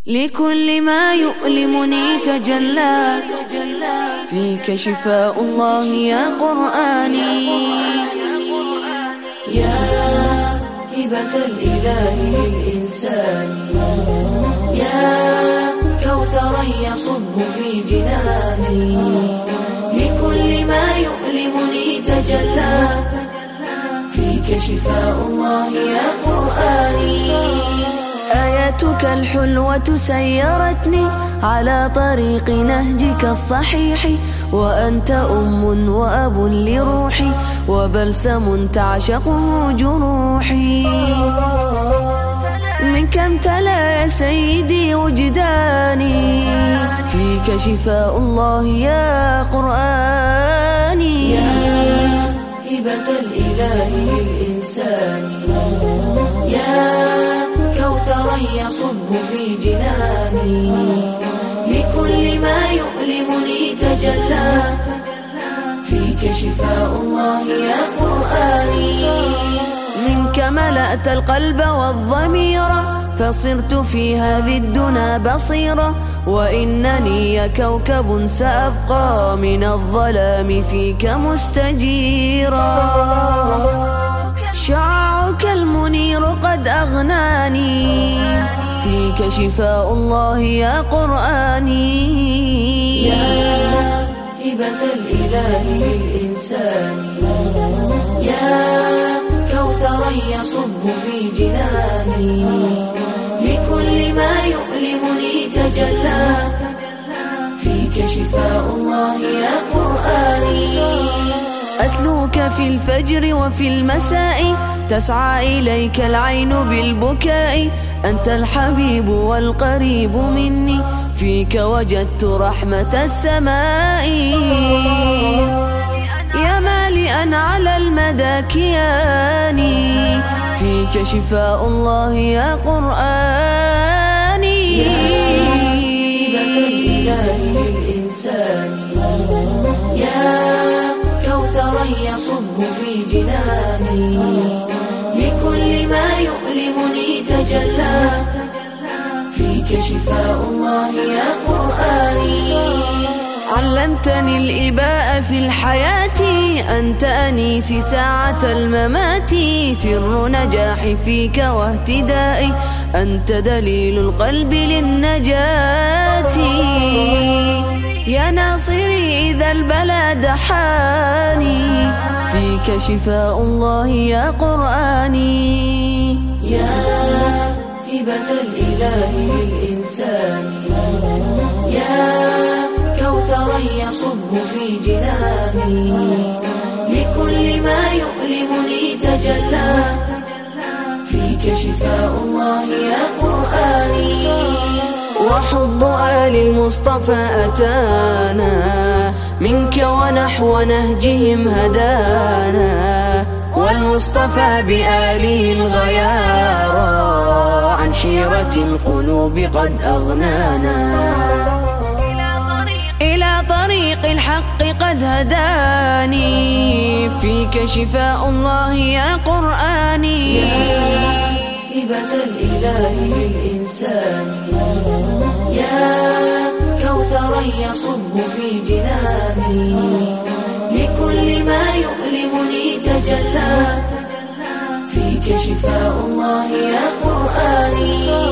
لكل ما يؤلمني تجلى فيك شفاء الله يا قرآني. يا هبة الإله للإنسان، يا كوثرا يصب في جناني، لكل ما يؤلمني تجلى فيك شفاء الله يا قرآني. آياتك الحلوة سيرتني على طريق نهجك الصحيح، وأنت أم وأب لروحي وبلسم تعشقه جروحي. منك امتلأ يا سيدي وجداني، فيك شفاء الله يا قرآني. يا هبة الإله للإنسان، يا كوثرا يصب في جناني، لكل ما يؤلمني تجلى فيك شفاء الله يا قرآني. منك ملأت القلب والضمير، فصرت في هذه الدنا بصيرة، وإنني يا كوكب سأبقى من الظلام فيك مستجيرا. شعاعك المنير قد أغناني، فيك شفاء الله يا قرآني. يا هبة الإله للإنسان، يا كوثرا يصب في جناني، لكل ما يؤلمني تجلى فيك شفاء الله يا قرآني. أتلوك في الفجر وفي المساء، تسعى إليك العين بالبكاء، أنت الحبيب والقريب مني، فيك وجدت رحمة السماء. يا مالئا على المدى كياني، فيك شفاء الله يا قرآني. يا هبة الإله للإنسان، يا كوثرا يصب في جناني، لكل ما يؤلمني تجلى فيك شفاء الله يا قرآني. علمتني الإباء في الحياة، أنت أنيسي ساعة الممات، سر نجاحي فيك واهتدائي، أنت دليل القلب للنجاة. يا ناصري إذا البلا دحاني، فيك شفاء الله يا قرآني. يا هبة الإله للإنسان، يا كوثرا يصب في جناني، لكل ما يؤلمني تجلى فيك شفاء الله يا قرآني. وحب آل المصطفى أتانا، منك ونحو نهجهم هدانا، والمصطفى بآله الغيارى عن حيرة القلوب قد أغنانا، إلى طريق الحق قد هداني، فيك شفاء الله يا قرآني. يا هبة الإله للإنسان، يا كوثرا يصب في جناني، لكل ما يؤلمني تجلى فيك شفاء الله يا قرآني.